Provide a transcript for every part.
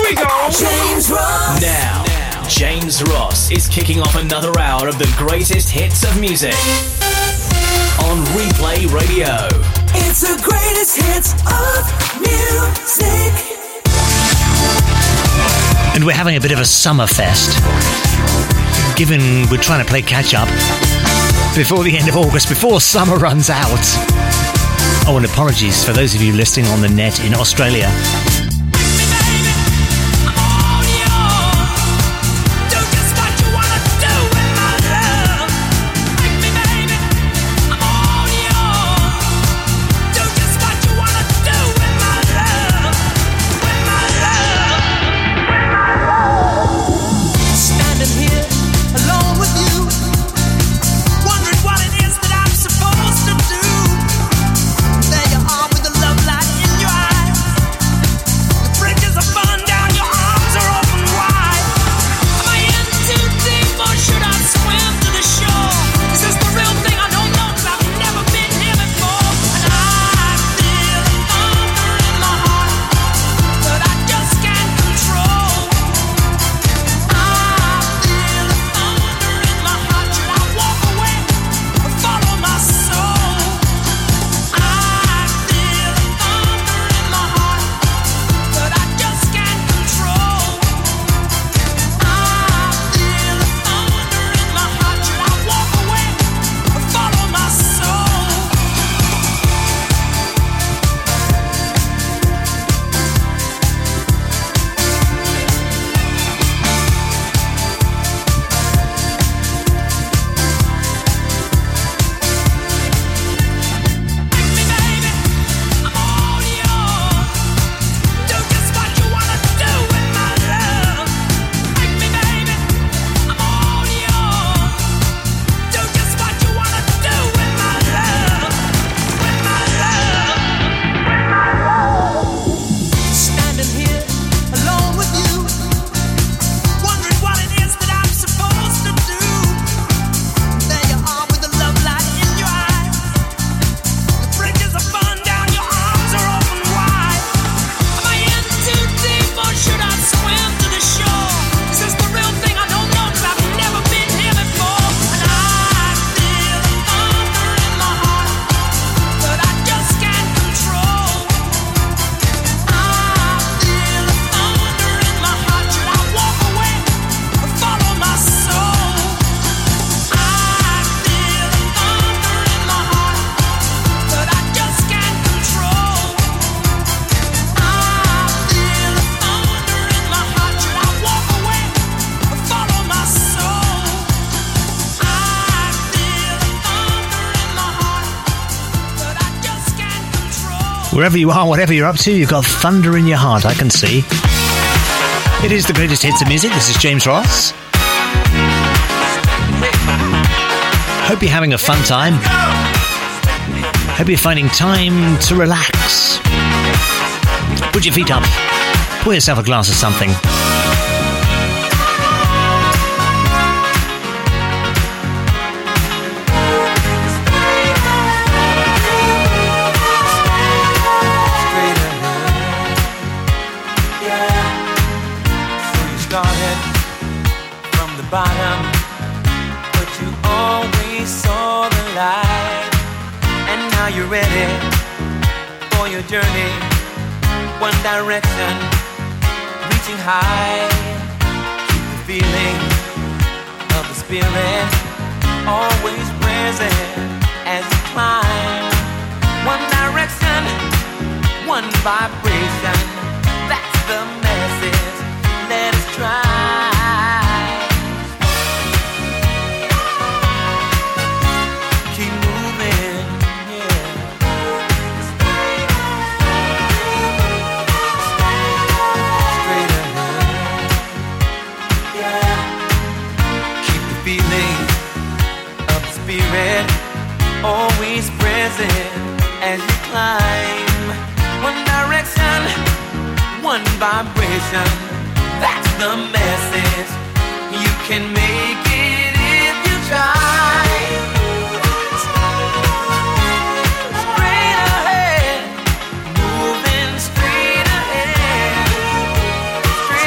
we go. James Ross. Now, James Ross is kicking off another hour of the greatest hits of music on Replay Radio. It's the greatest hits of music. And we're having a bit of a summer fest, given we're trying to play catch up before the end of August, before summer runs out. Oh, and apologies for those of you listening on the net in Australia. Wherever you are, whatever you're up to, you've got thunder in your heart, I can see. It is the greatest hits of music. This is James Ross. Hope you're having a fun time. Hope you're finding time to relax. Put your feet up. Pour yourself a glass of something. Bottom, but you always saw the light, and now you're ready for your journey. One direction, reaching high. Keep the feeling of the spirit always present as you climb. One direction, one vibration. That's the message. Let us try. Always present as you climb. One direction, one vibration. That's the message. You can make it if you try. Straight ahead, moving straight ahead.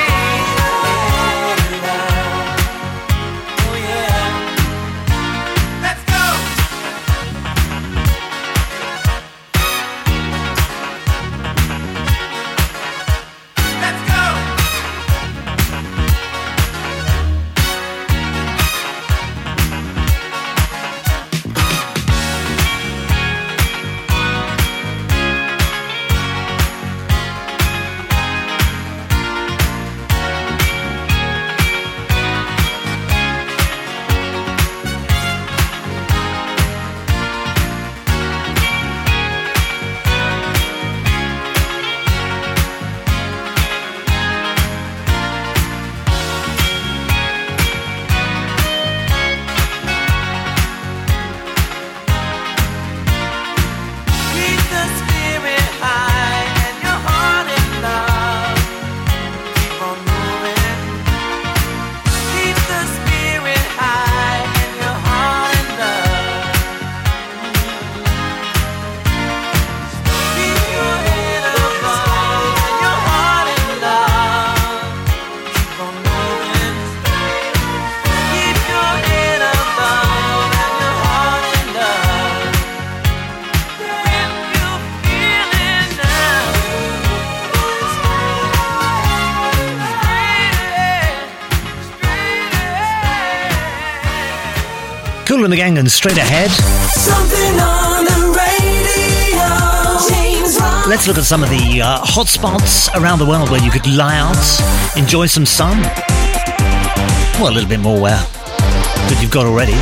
Kool and the Gang and Straight Ahead. Something on the radio. James Ross. Let's look at some of the hot spots around the world where you could lie out, enjoy some sun. Well, a little bit more where that you've got already.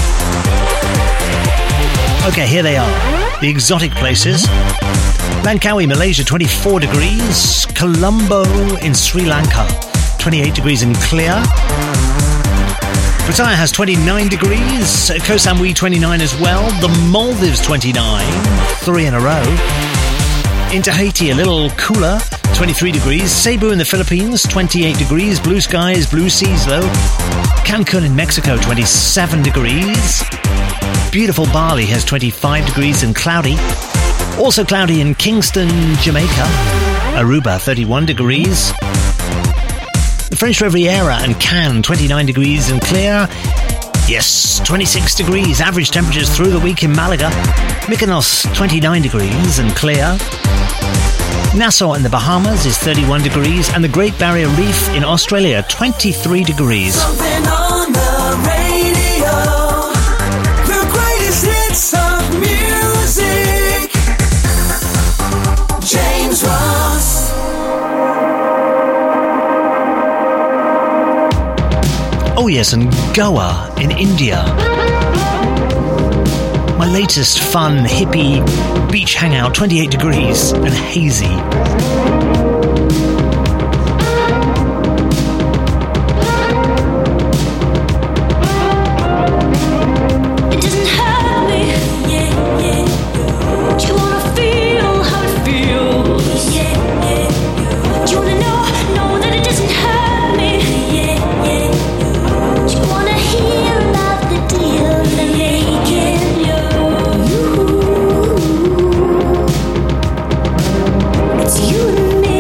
Okay, here they are. The exotic places. Langkawi, Malaysia, 24 degrees. Colombo in Sri Lanka, 28 degrees and clear. Pattaya has 29 degrees. Koh Samui, 29 as well. The Maldives, 29. 3 in a row. In Tahiti, a little cooler, 23 degrees. Cebu in the Philippines, 28 degrees. Blue skies, blue seas though. Cancun in Mexico, 27 degrees. Beautiful Bali has 25 degrees and cloudy. Also cloudy in Kingston, Jamaica. Aruba, 31 degrees. The French Riviera and Cannes, 29 degrees and clear. Yes, 26 degrees. Average temperatures through the week in Malaga. Mykonos, 29 degrees and clear. Nassau in the Bahamas is 31 degrees. And the Great Barrier Reef in Australia, 23 degrees. Something on the radio. The greatest hits of music. James Ross. Oh yes, and Goa in India. My latest fun, hippie beach hangout, 28 degrees and hazy. It doesn't hurt me, yeah, yeah. Do you wanna feel how it feels? Yeah, yeah. Do you wanna know that it doesn't hurt me? Yeah, yeah. Do you wanna hear about the deal they're making? It's you and me.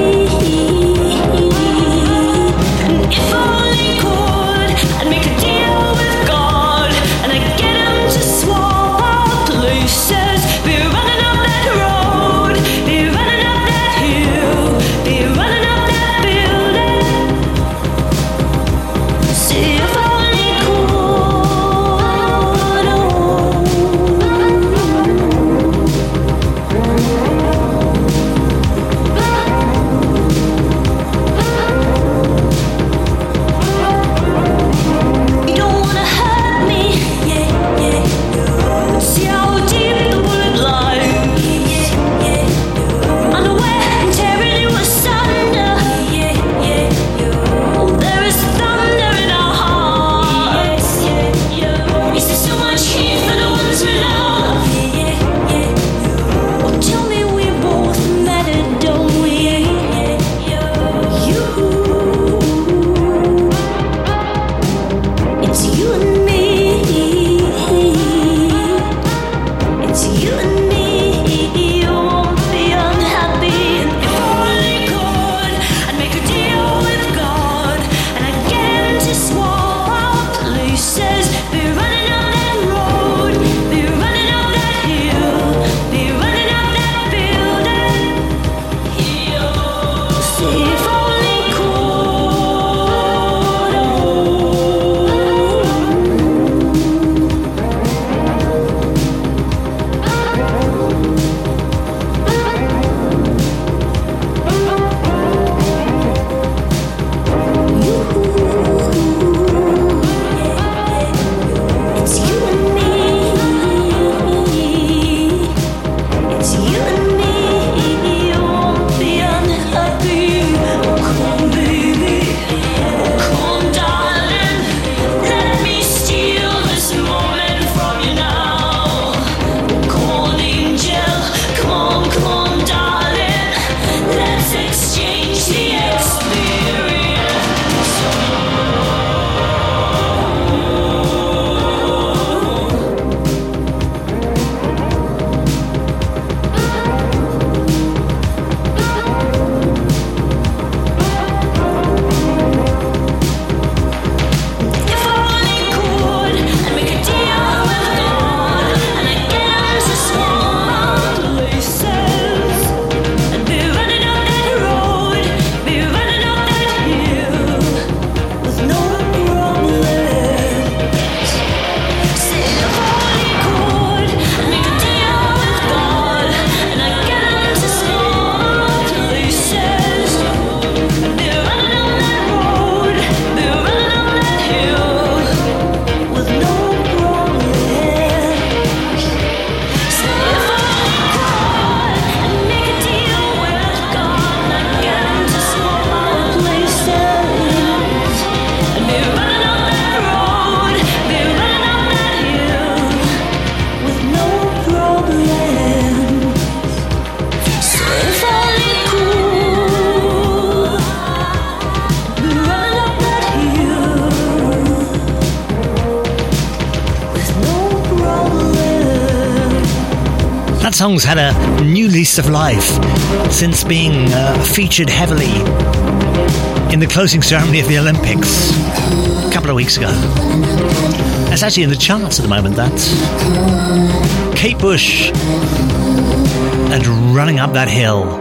song's had a new lease of life since being featured heavily in the closing ceremony of the Olympics a couple of weeks ago. It's actually in the charts at the moment, that's Kate Bush and Running Up That Hill.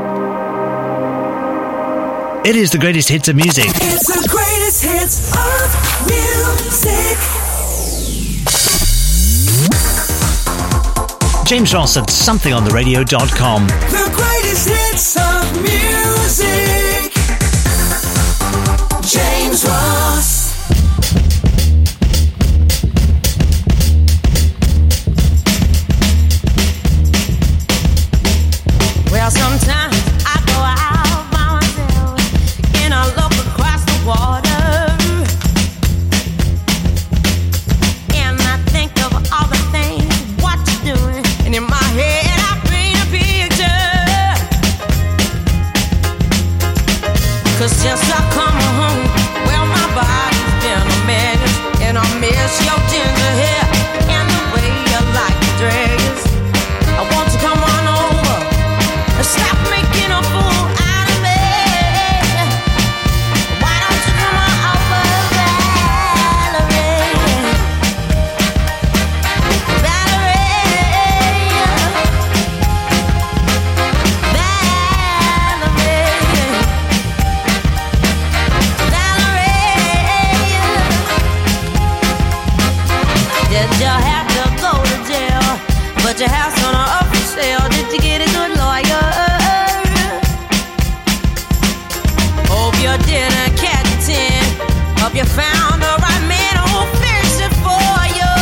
It is the greatest hits of music. It's the greatest hits of music. James Ross at somethingontheradio.com. The greatest hits of music. James Ross. Well, sometimes I go out by myself and I look across the water, and I think of all the things what you're doing, and in my head I paint a picture. 'Cause since I come home, well, my body's been a mess, and I miss your ginger hair and the way you like to dress. I want to come on over. Stop making a fool out of me. Why don't you come on over, Valerie? Valerie, Valerie. Did you have to go to jail? But your house on up for sale. Did you get a good lawyer? Hope you didn't catch a 10. Hope you found the right man who'll fix it for you.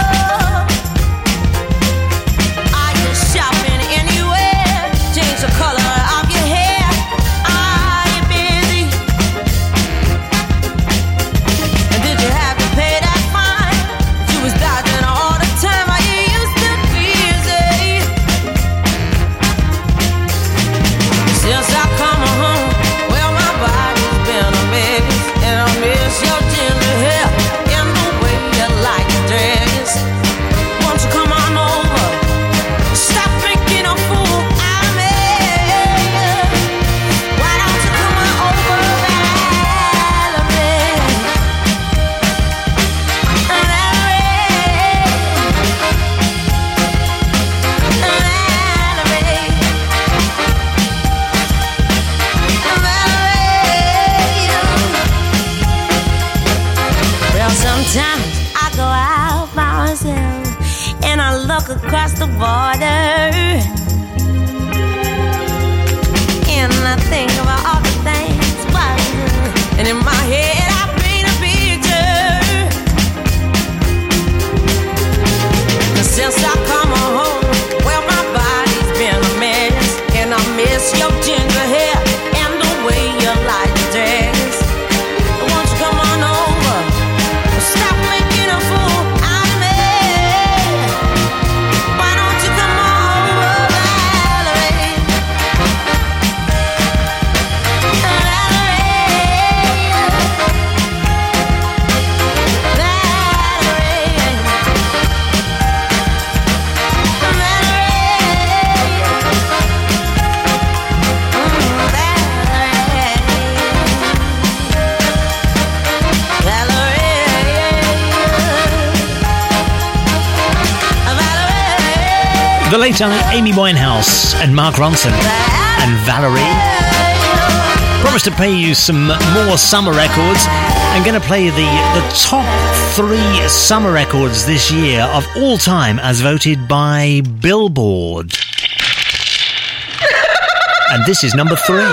Are you shopping anywhere? Change the color of your hair. Are you busy? And did you have to pay that fine? You was dodging all the time. Are you used to busy? Since I come home, well, my body's been a mess, and I miss your ginger hair and the way you like to dress. Won't you come on over? Stop making a fool out of me. Why don't you come on over, Valerie? Well, sometimes I go out by myself and I look across the border, and I think about all the things what I do. And in my head I paint a picture. 'Cause since I come home, well, my body's been a mess, and I miss your ginger hair and the way you like to dress. Won't you come on over? Stop making a fool out of me. Why don't you come on over, Valerie? The late Amy Winehouse and Mark Ronson and Valerie. Promised to play you some more summer records. I'm going to play the top 3 summer records this year of all time as voted by Billboard. And this is number 3.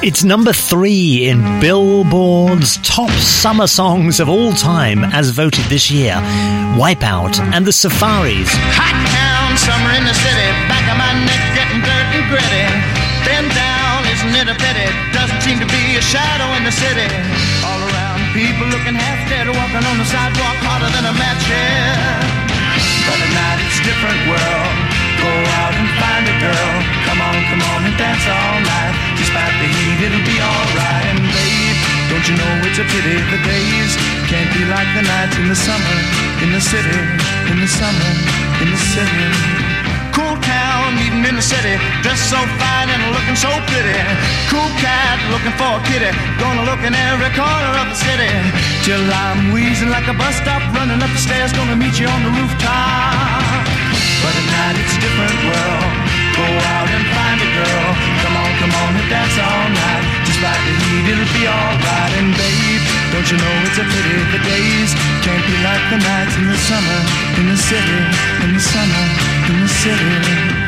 It's number 3 in Billboard's top summer songs of all time as voted this year. Wipeout and the Safaris. Hot town, summer in the city, back of my neck getting dirt and gritty. Bend down, isn't it a pity? Doesn't seem to be a shadow in the city. All around, people looking half dead, walking on the sidewalk harder than a match here. But at night it's a different world. Go out and find a girl. Come on and dance all night. Despite the heat, it'll be alright. And babe, don't you know it's a pity the days can't be like the nights in the summer, in the city, in the summer, in the city. Cool town, meeting in the city, dressed so fine and looking so pretty. Cool cat, looking for a kitty, gonna look in every corner of the city. Till I'm wheezing like a bus stop, running up the stairs, gonna meet you on the rooftop. But at night it's a different world. Go out and find a girl. Come on and dance all night. Despite the heat, it'll be alright. And babe, don't you know it's a pity the days can't be like the nights in the summer, in the city, in the summer, in the city.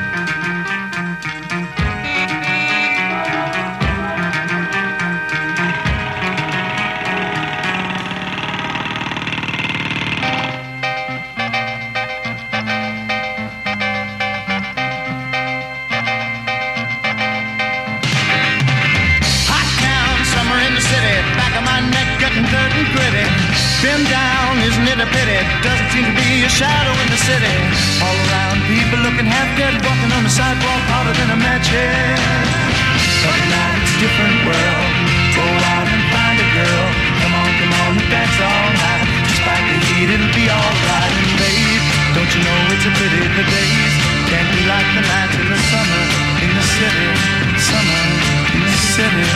Bend down, isn't it a pity? Doesn't seem to be a shadow in the city. All around, people looking half dead, walking on the sidewalk harder than a match head. But now it's a different world. Go out and find a girl. Come on and dance all night. Despite the heat, it'll be alright. And babe, don't you know it's a pity the days can't be like the nights in the summer, in the city, summer, in the city.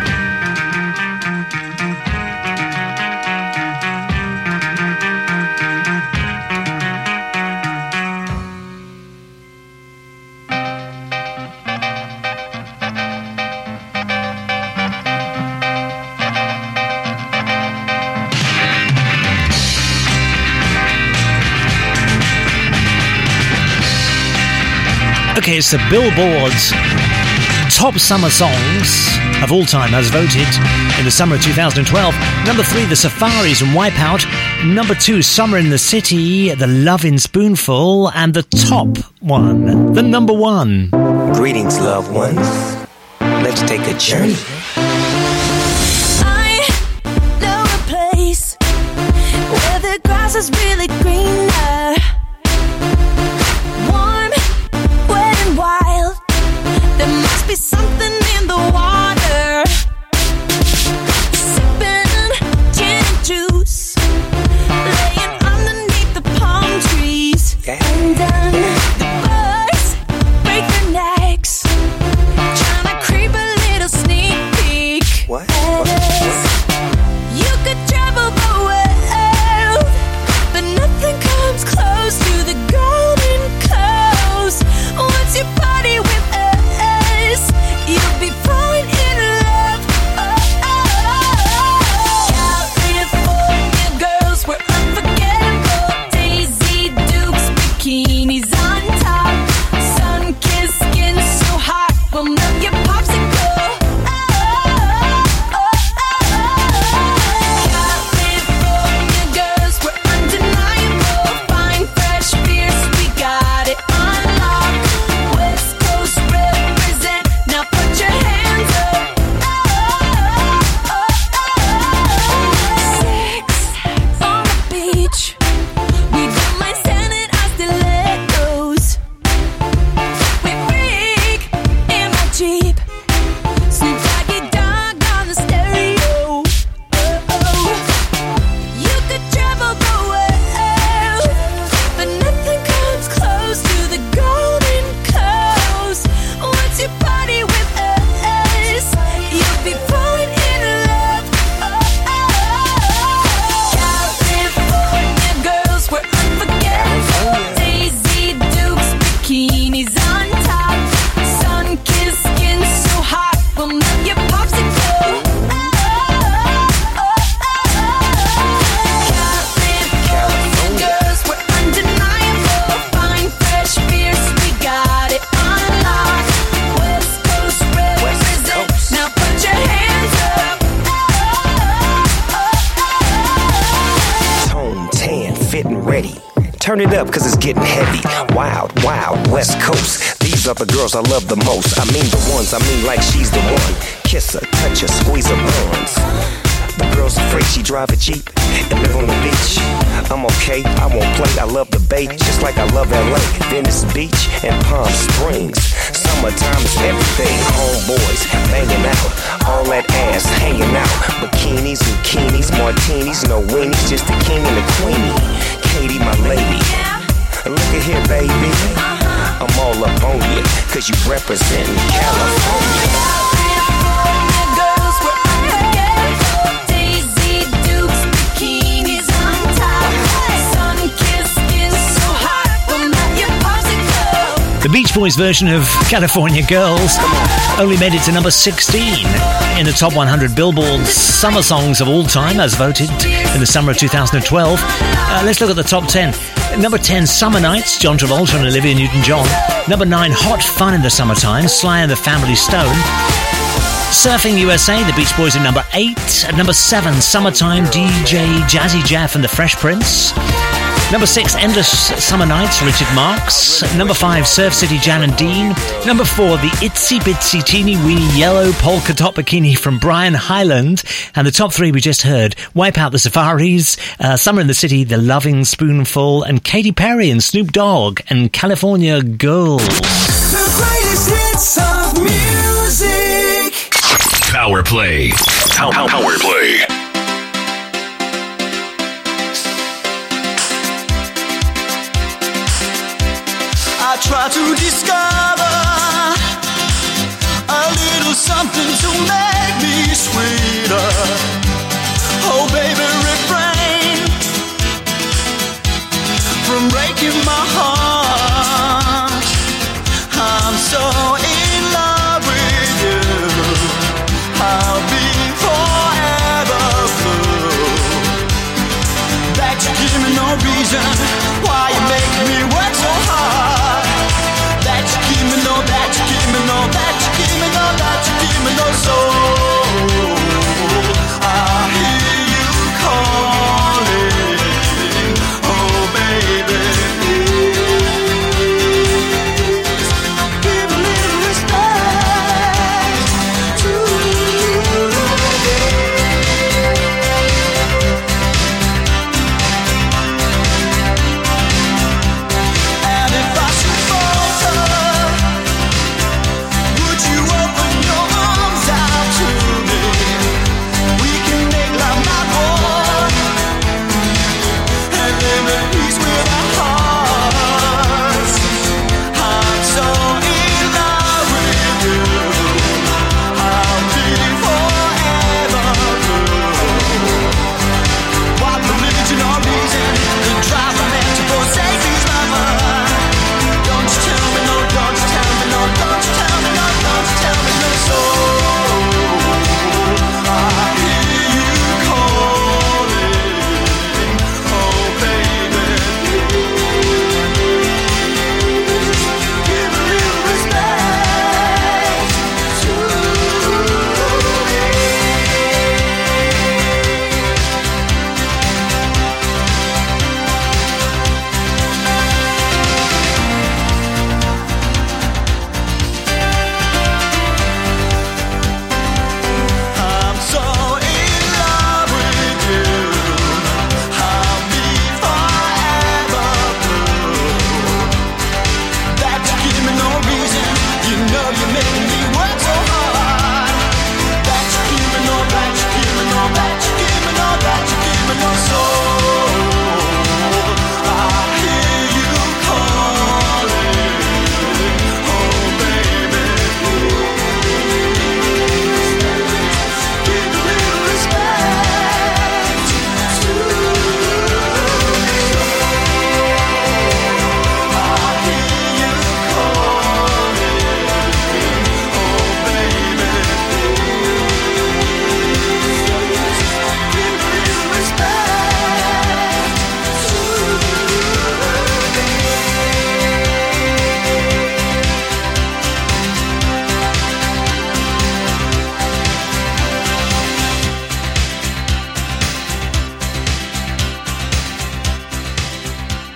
Okay, so Billboard's top summer songs of all time as voted in the summer of 2012. Number 3, the Safaris and Wipeout. Number 2, Summer in the City, the Lovin' Spoonful. And the top one, the number 1. Greetings, loved ones. Let's take a journey. I know a place where the grass is really greener. Wild, there must be something in the water. Sipping gin and juice, laying underneath the palm trees. And then the birds break their necks, trying to creep a little sneak peek. What? You could travel the world, but nothing turn it up, cause it's getting heavy. Wild, wild, West Coast. These are the girls I love the most. I mean the ones, I mean like she's the one. Kiss her, touch her, squeeze her buns. The girl's afraid she drive a Jeep and live on the beach. I'm okay, I won't play, I love the bay, just like I love LA, Venice Beach, and Palm Springs. Summertime is everything, homeboys banging out, all that ass hanging out. Bikinis, bikinis, martinis, no weenies, just the king and the queenie. Katie, my lady, look at here, baby. I'm all up on you, cause you representin' California. The Beach Boys version of California Girls only made it to number 16 in the top 100 Billboard summer songs of all time as voted in the summer of 2012. Let's look at the top 10. Number 10, Summer Nights, John Travolta and Olivia Newton-John. Number 9, Hot Fun in the Summertime, Sly and the Family Stone. Surfing USA, the Beach Boys at number 8. At number 7, Summertime, DJ Jazzy Jeff and the Fresh Prince. Number 6, Endless Summer Nights, Richard Marx. Number 5, Surf City Jan and Dean. Number 4, the Itsy Bitsy Teeny Weeny Yellow Polka Dot Bikini from Brian Hyland. And the top 3 we just heard, Wipe Out the Safaris, Summer in the City, The Loving Spoonful, and Katy Perry and Snoop Dogg and California Girls. The greatest hits of music. Power Play. Power Play. I try to discover a little something to make me sweeter. Oh, baby, refrain from breaking my heart. I'm so in love with you. I'll be forever blue. That you give me no reason why you make me work so hard. That you give me no, that you give me no, that you give me no, that you give me no soul. I hear you calling, oh baby, please give a little respect to me.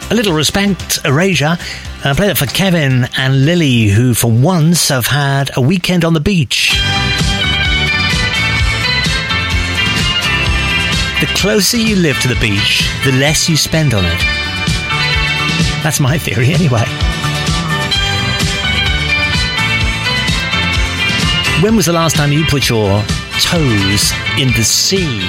A Little Respect, Erasure. Play that for Kevin and Lily, who for once have had a weekend on the beach. The closer you live to the beach, the less you spend on it. That's my theory anyway. When was the last time you put your toes in the sea?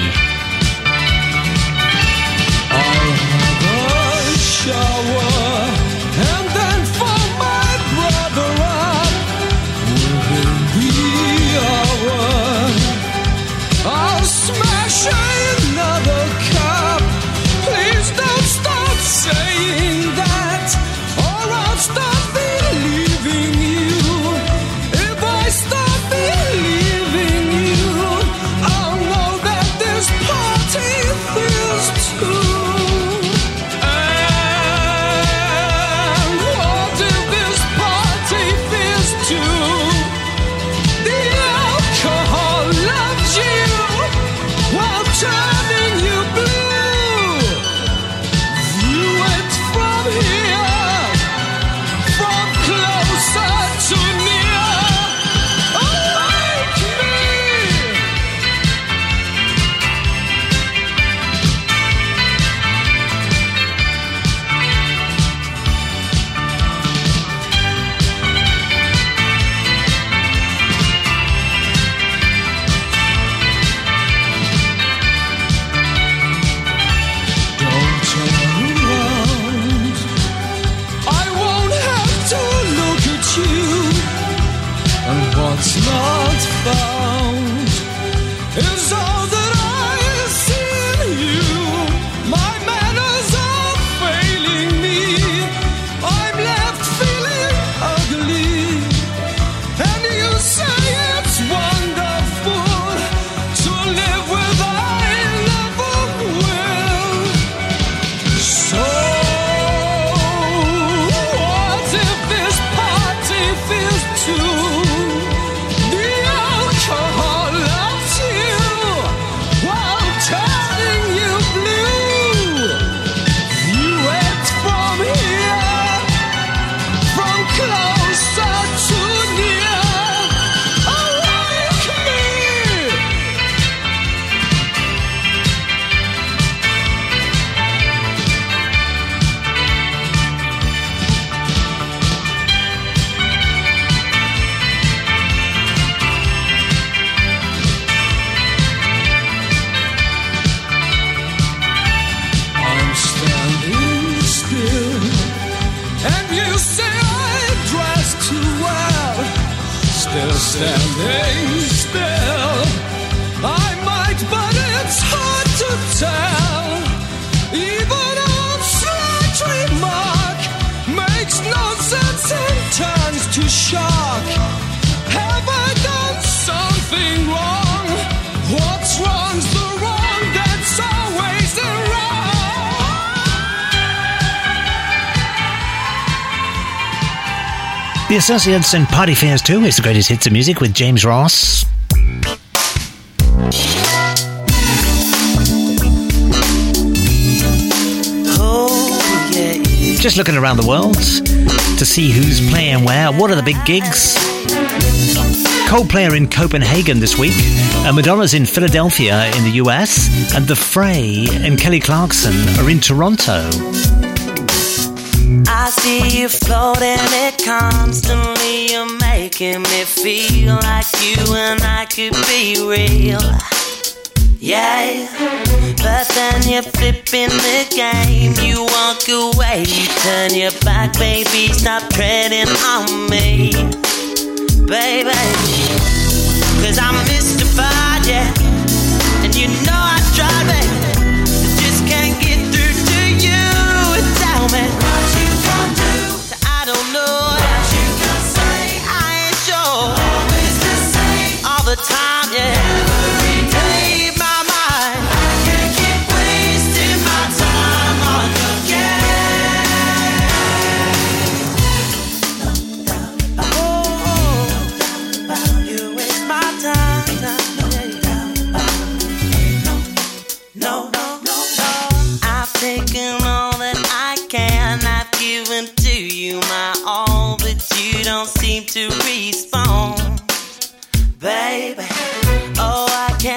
Standing still, I might, but it's hard to tell. Even a slight remark makes no sense and turns to shock. Have I done something wrong? What's wrong's the wrong that's always the wrong. The Associates and Party Fears 2 is the greatest hits of music with James Ross. Oh, yeah. Just looking around the world to see who's playing where. What are the big gigs? Coldplay are in Copenhagen this week. Madonna's in Philadelphia in the US. And The Fray and Kelly Clarkson are in Toronto. I see you floating it constantly. You're making me feel like you and I could be real. Yeah, but then you're flipping the game. You walk away, you turn your back, baby. Stop treading on me, baby. 'Cause I'm mystified, yeah. And you know I tried, baby. I just can't get through to you. Tell me what you gonna do. I don't know what you gonna say. I ain't sure. Always the same, all the time, yeah. Every day, my mind. I can't keep wasting my time on your game. Oh, you waste my time, yeah.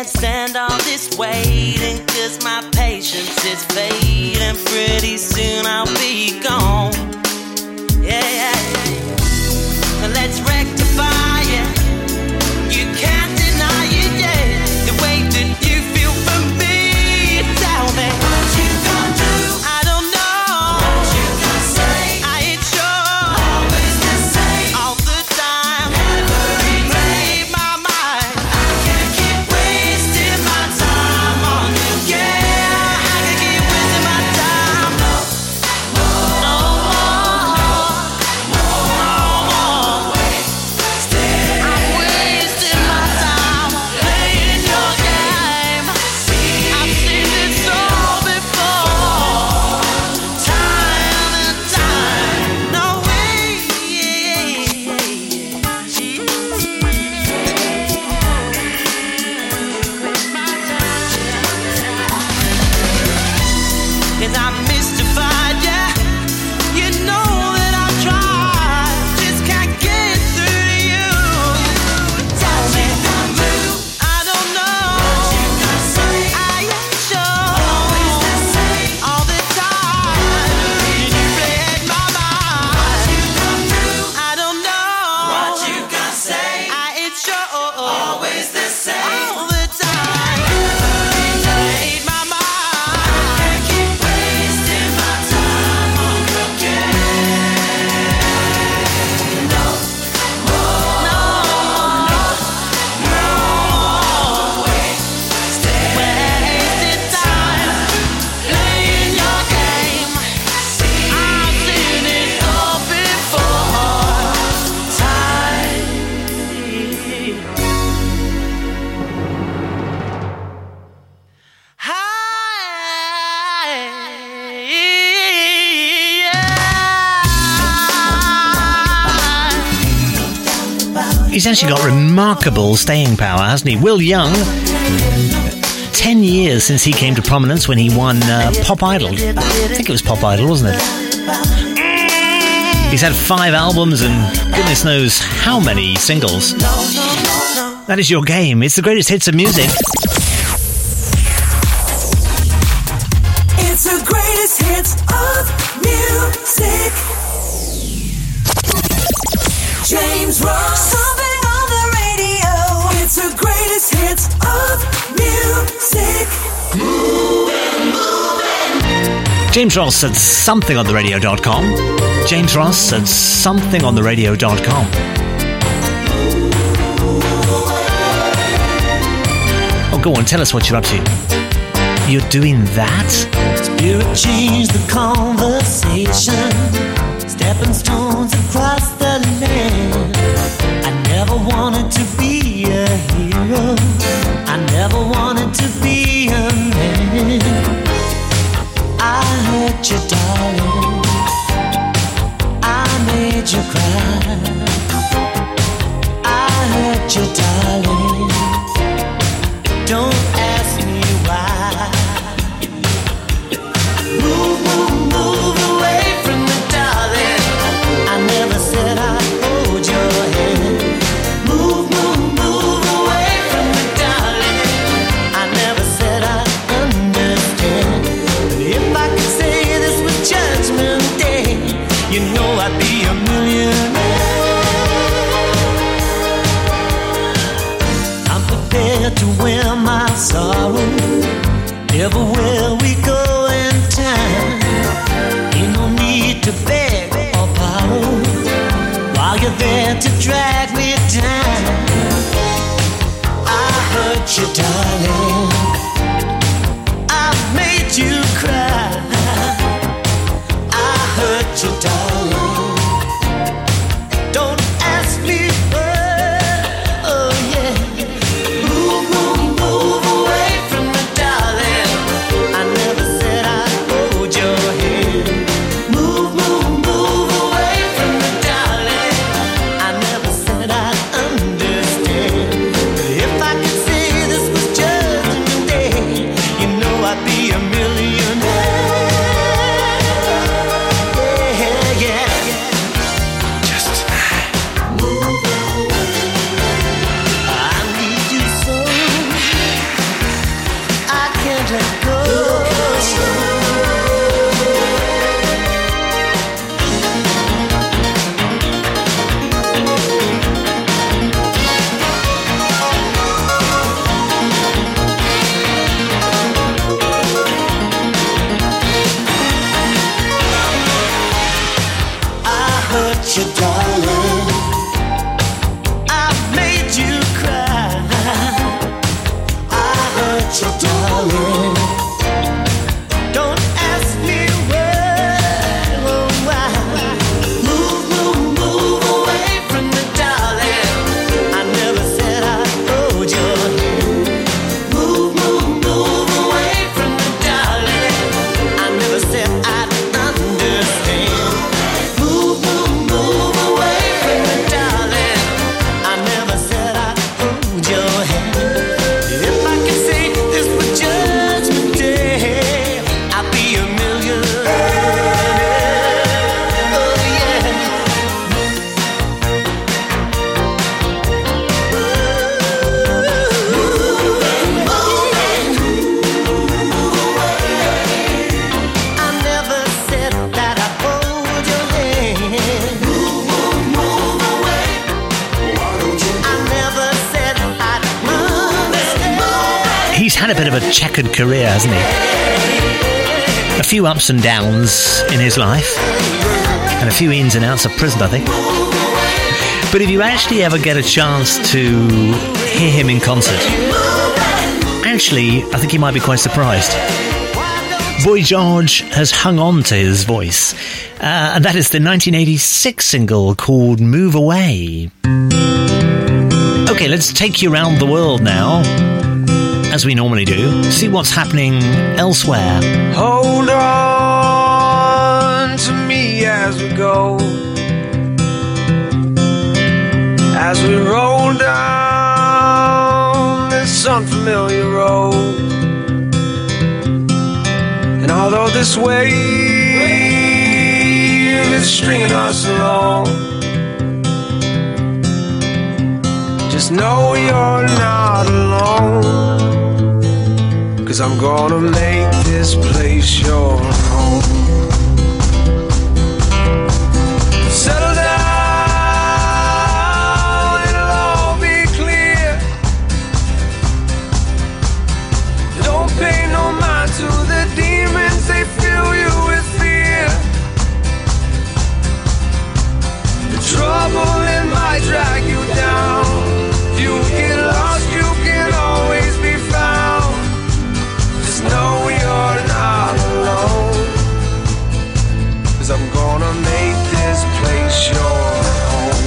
can't stand all this waiting, 'cause my patience is fading. Pretty soon I'll be gone. Yeah. Let's rectify it. You can't deny it, yeah. The way that you feel for me. Tell me what you gonna do. I don't know. What you gonna say. I ain't sure. Always the same. All the time. Never read my mind. I can't keep wasting my time on you. Yeah, I can keep wasting my time. No more. I'm wasting my time playing your game. I've seen this all before, time and time. No way. 'Cause I'm mystified, yeah. You know that I've tried, just can't get through to you. Tell me, I don't know. I ain't sure. Always the same. All the time. You read my mind. I don't know. What you gonna say? I ain't sure. Always the same. All the time. Read my mind. I can't keep wasting my time on your game. No more wasted time playing your game. I've seen it all before. Time. He's actually got remarkable staying power, hasn't he? Will Young, 10 years since he came to prominence when he won Pop Idol. I think it was Pop Idol, wasn't it? He's had 5 albums and goodness knows how many singles. That is your game. It's the greatest hits of music. It's the greatest hits of music. James Ross. Something on the radio. It's the greatest hits of music. James Ross said something on the radio.com. James Ross said something on the radio.com. Oh, go on, tell us what you're up to. You're doing that? Spirit changed the conversation. Stepping stones across the land. I never wanted to be a hero. I never wanted to be a man. I hurt you, darling. I made you cry. I hurt you, darling. Don't ask me why. Move away from me, darling. I never said I'd hold your hand. Move away from me, darling. I never said I'd understand. But if I could say this was Judgment Day, you know I'd be a millionaire. I'm prepared to wear my sorrow everywhere we go in time. Ain't no need to beg or borrow while you're there to drag me down. I hurt you, darling. I've made you cry. I hurt you, darling. Don't ask me why. Oh yeah. Move away from me, darling. I never said I'd hold your hand. Move away from me, darling. I never said I'd understand. But if I could say this was just darling. Don't ask me why. Move away from me, darling. I never said I'd hold your hand. Move away from me, darling. I never said I'd understand. Move away from me, darling. I never said I'd hold your hand. If I could say this for Judgment Day, I'd be a millionaire. Oh yeah. I never said that I'd hold your hand. Move away. I never said I'd understand. He's had a bit of a checkered career, hasn't he? A few ups and downs in his life, and a few ins and outs of prison, I think. But if you actually ever get a chance to hear him in concert, actually, I think you might be quite surprised. Boy George has hung on to his voice, and that is the 1986 single called Move Away. Okay, let's take you around the world now, as we normally do. See what's happening elsewhere. Hold on to me as we go, as we roll down this unfamiliar road. And although this wave is stringing us along, just know you're not alone. 'Cause I'm gonna make this place your home. Settle down, it'll all be clear. Don't pay no mind to the demons, they fill you with fear. The trouble, it might drag you down. If you get lost, you can always be found. Know you're not alone, 'cause I'm gonna make this place your home.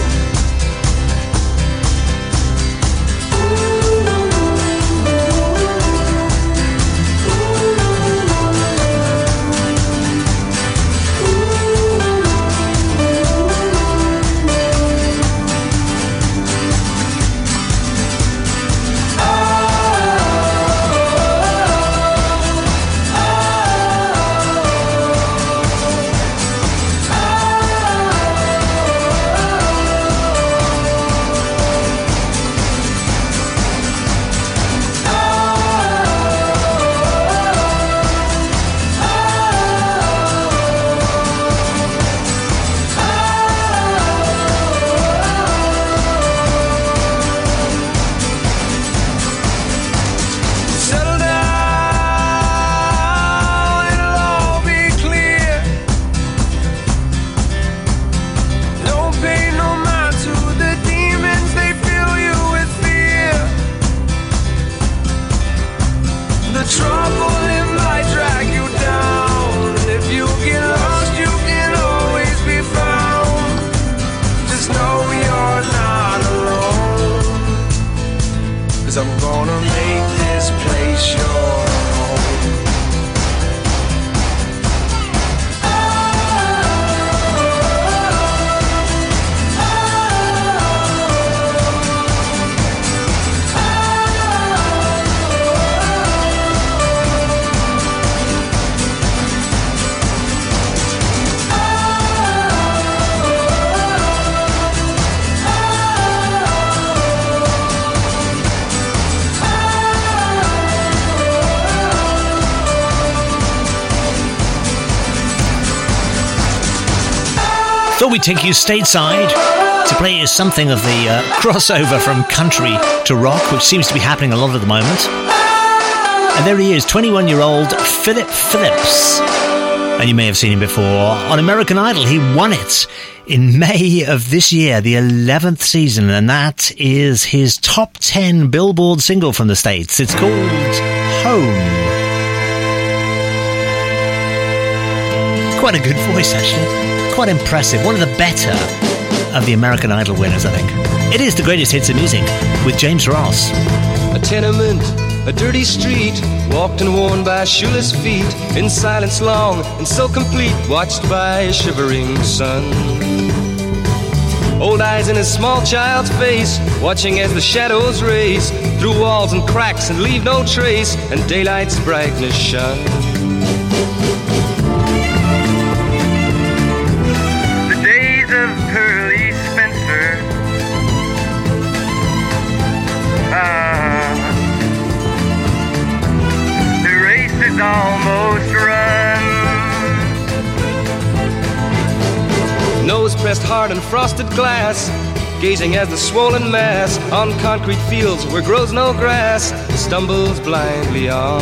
Thought we'd take you stateside to play you something of the crossover from country to rock, which seems to be happening a lot at the moment. And there he is, 21-year-old Philip Phillips. And you may have seen him before on American Idol. He won it in May of this year, the 11th season, and that is his top 10 Billboard single from the States. It's called Quite a good voice, actually. Quite impressive. One of the better of the American Idol winners, I think. It is the greatest hits of music with James Ross. A tenement, a dirty street, walked and worn by shoeless feet, in silence long and so complete, watched by a shivering sun. Old eyes in a small child's face, watching as the shadows race through walls and cracks and leave no trace, and daylight's brightness shone. The days of Pearly Spencer, the race is almost run. Nose pressed hard on frosted glass, gazing as the swollen mass on concrete fields where grows no grass stumbles blindly on.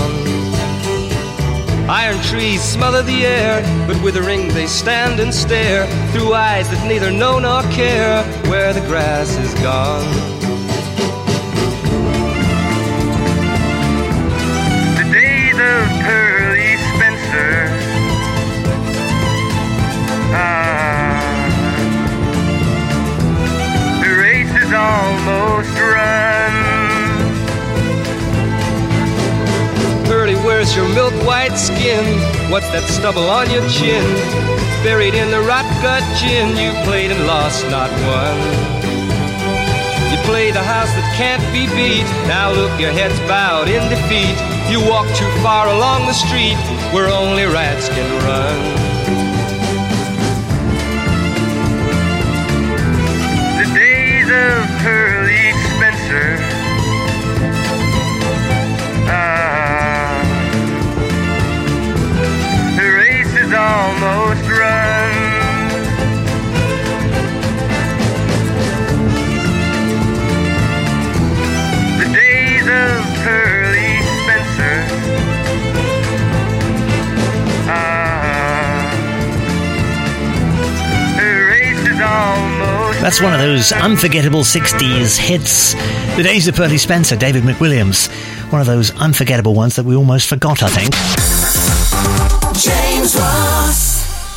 Iron trees smother the air, but withering they stand and stare through eyes that neither know nor care where the grass is gone. The days of Pearly Spencer, the race is almost run. Pearly, where's your milk white skin? What's that stubble on your chin? Buried in the rot gut gin, you played and lost, not won. You play the house that can't be beat. Now look, your head's bowed in defeat. You walk too far along the street where only rats can run. The days of Pearly Spencer, the race is almost run. The days of Pearly Spencer, the race is almost. That's one of those unforgettable 60s hits. The Days of Pearly Spencer, David McWilliams. One of those unforgettable ones that we almost forgot, I think. James Ross.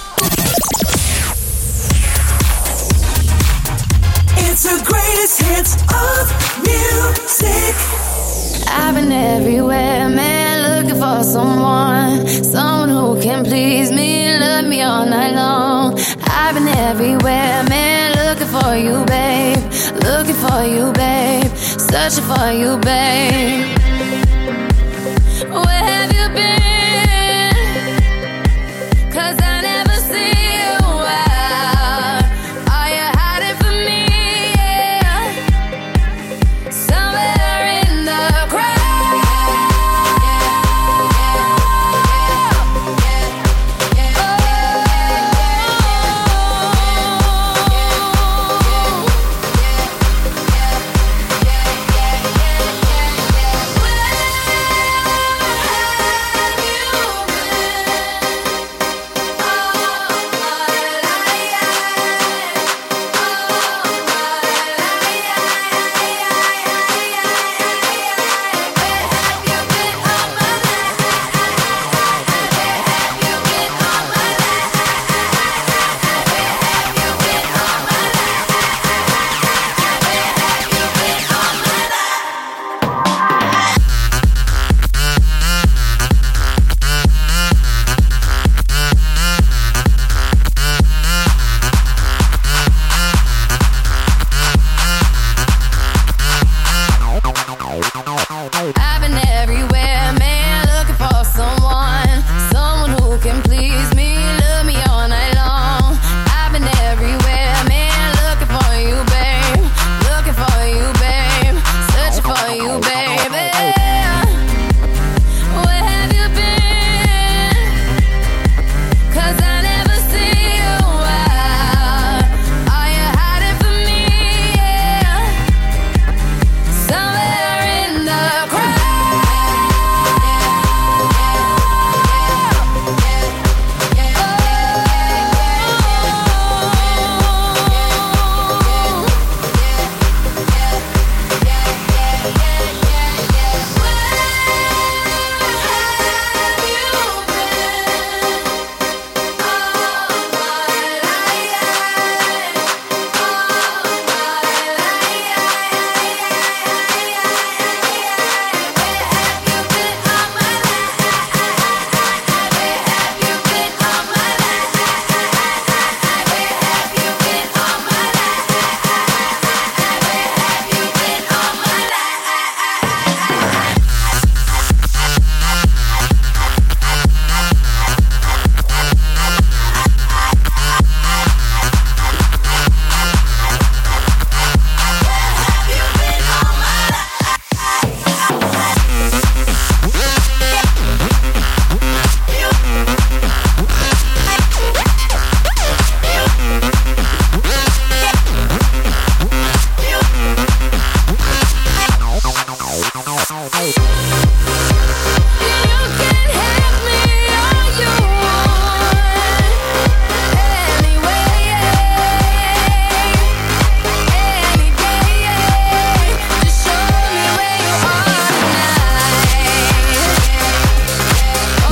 It's the greatest hits of music. I've been everywhere, man, looking for someone who can please me, love me all night long. I've been everywhere, man, looking for you, babe, searching for you, babe. Where have you been? 'Cause I never see you out. Are you hiding from me? Yeah. Somewhere in the crowd.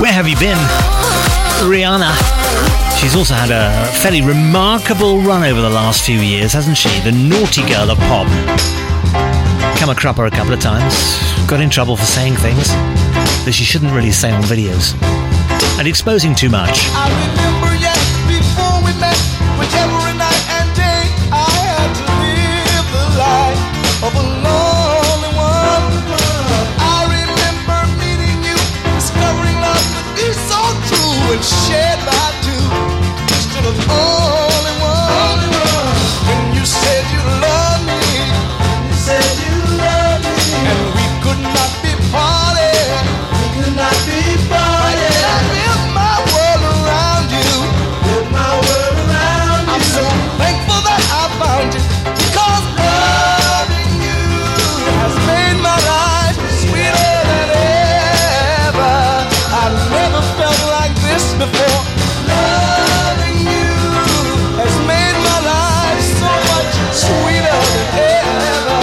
Where have you been? Rihanna. She's also had a fairly remarkable run over the last few years, hasn't she? The naughty girl of pop. Come a crupper a couple of times. Got in trouble for saying things that she shouldn't really say on videos. And exposing too much. I remember yet before we met, whichever night and day I had to live the life of a lonely one. I remember meeting you, discovering love could be so true and shared by two instead of only one. When you said you loved me, you said you loved me, and we could not be parted. We could not be parted. I built my world around you. Built my world around you. I'm so thankful that I found you, because loving you has made my life sweeter than ever. I've never felt like this before. Loving you has made my life so much sweeter than ever.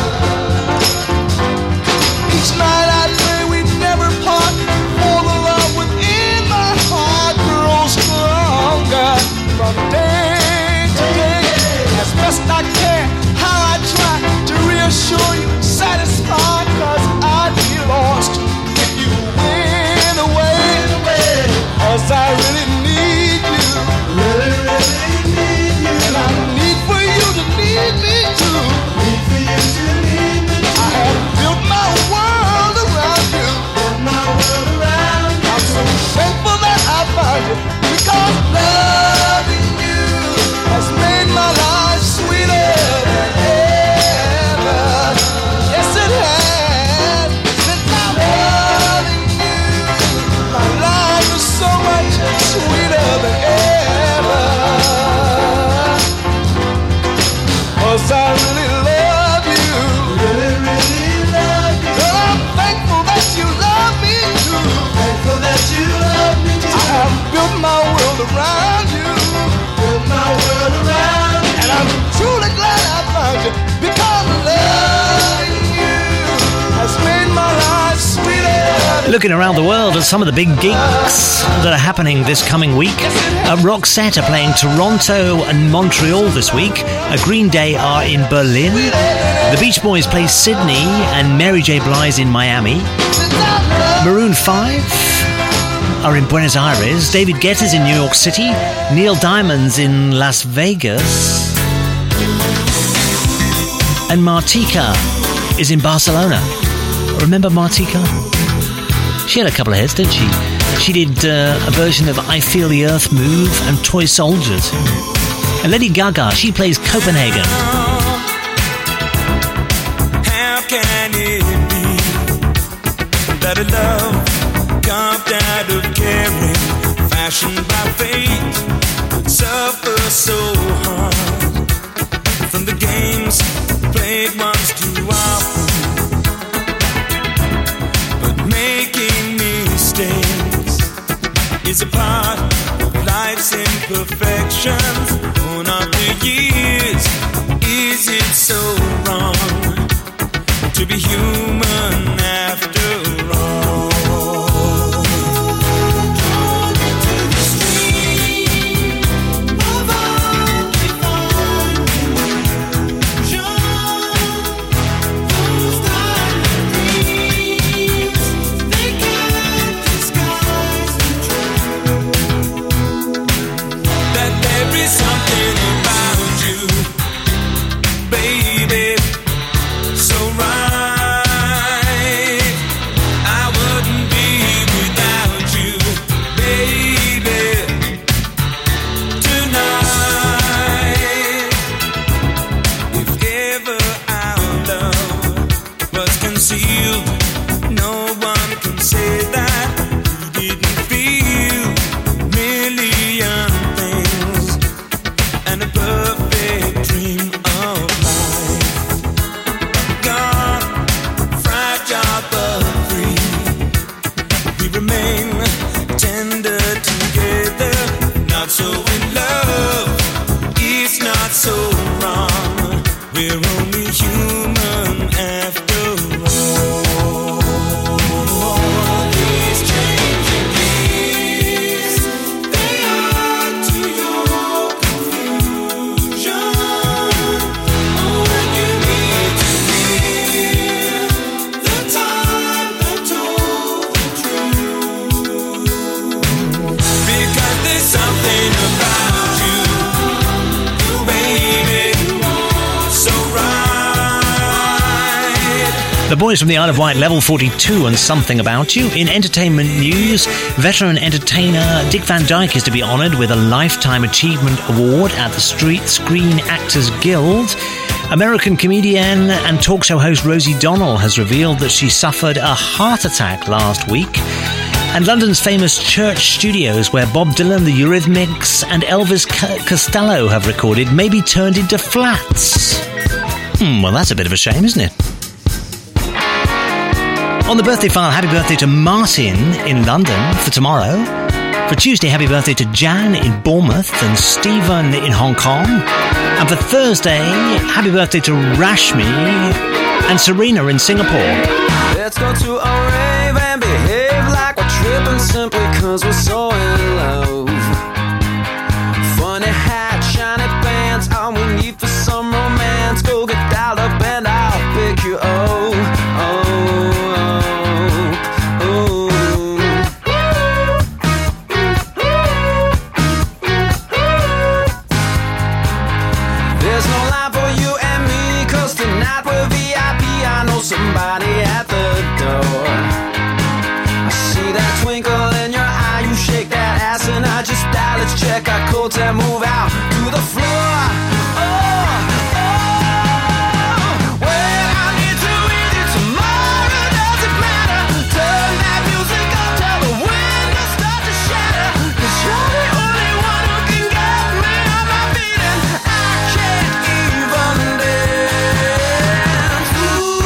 Each night I pray we'd never part, for the love within my heart grows stronger from day to day. As best I can, how I try to reassure you, satisfied, 'cause I'd be lost if you went away. 'Cause I really need you, really, really need you, and I need for you to need me too. Need for you to need me too. I have built my world around you, built my world around you. I'm so thankful that I found you, because loving you has made my life sweeter than ever. Yes, it has. Since I'm loving you, my life is so much sweeter than ever. 'Cause I really love you. Really, really love you. Girl, I'm thankful that you love me too. Thankful that you love me too. I have built my world around you. Built my world around you. And I'm truly glad I found you, because loving you has made my life sweeter. Looking around the world at some of the big gigs that are happening this coming week. Roxette are playing Toronto and Montreal this week. Green Day are in Berlin. The Beach Boys play Sydney, and Mary J. Blige in Miami. Maroon 5 are in Buenos Aires. David Guetta's in New York City. Neil Diamond's in Las Vegas. And Martika is in Barcelona. Remember Martika? She had a couple of hits, didn't she? She did a version of I Feel the Earth Move and Toy Soldiers. And Lady Gaga, she plays Copenhagen. How can it be that a love carved out of caring, fashioned by fate, would suffer so hard from the games played once too often, but making mistakes is a part of life's imperfections. Born after years, is it so wrong to be human after all? Something about you, baby, so right. I wouldn't be without you, baby, tonight. If ever our love was concealed, no one can say that we didn't feel a million things and a perfect dream of life. Gone, fragile but free, we remain tender together. Not so in love, it's not so wrong. We're only human after all. These changing The boys from the Isle of Wight, Level 42 and Something About You. In entertainment news, veteran entertainer Dick Van Dyke is to be honoured with a Lifetime Achievement Award at the Screen Actors Guild. American comedian and talk show host Rosie Donnell has revealed that she suffered a heart attack last week. And London's famous Church Studios, where Bob Dylan, the Eurythmics and Elvis Costello have recorded, may be turned into flats. Well, that's a bit of a shame, isn't it? On the birthday file, happy birthday to Martin in London for tomorrow. For Tuesday, happy birthday to Jan in Bournemouth and Stephen in Hong Kong. And for Thursday, happy birthday to Rashmi and Serena in Singapore. Let's go to a rave and behave like we're tripping simply cause we're so in love. Funny hat, shiny pants, all we need for some romance. Go get dialed up and I'll pick you up. Somebody at the door. I see that twinkle in your eye. You shake that ass and I just die. Let's check our coats and move out to the floor. Well, I need to with you tomorrow. Does it matter? Turn that music up till the windows start to shatter. 'Cause you're the only one who can get me on my feet, and I can't even dance.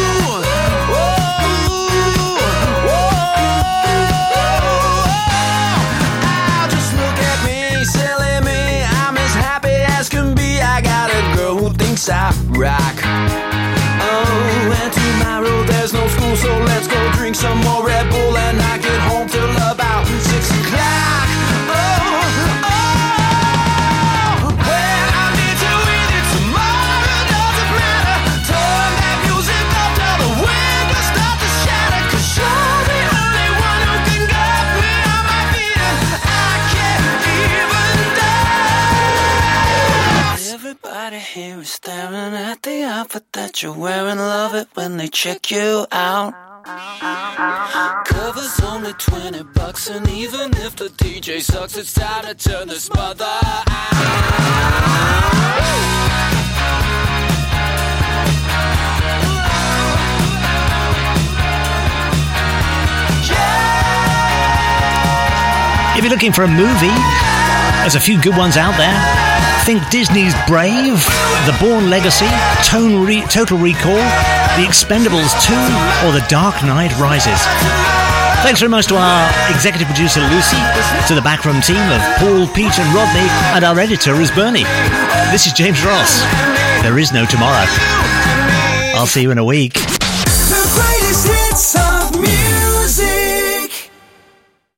I rock. Oh, and tomorrow there's no school, so let's go drink some more Red Bull and not get home till about 6 o'clock. Well, I need to with you tomorrow, doesn't matter. Turn that music up till the windows start to shatter. 'Cause you're the only one who can get me on my feet, and I can't even dance. Everybody here is staring at the outfit that you're wearing. Love it when they check you out. Cover's only $20, and even if the DJ sucks, it's time to turn this mother out. If you're looking for a movie, there's a few good ones out there. Think Disney's Brave, The Bourne Legacy, Total Recall, The Expendables 2, or The Dark Knight Rises. Thanks very much to our executive producer Lucy, to the backroom team of Paul, Pete and Rodney, and our editor is Bernie. This is James Ross. There is no tomorrow. I'll see you in a week.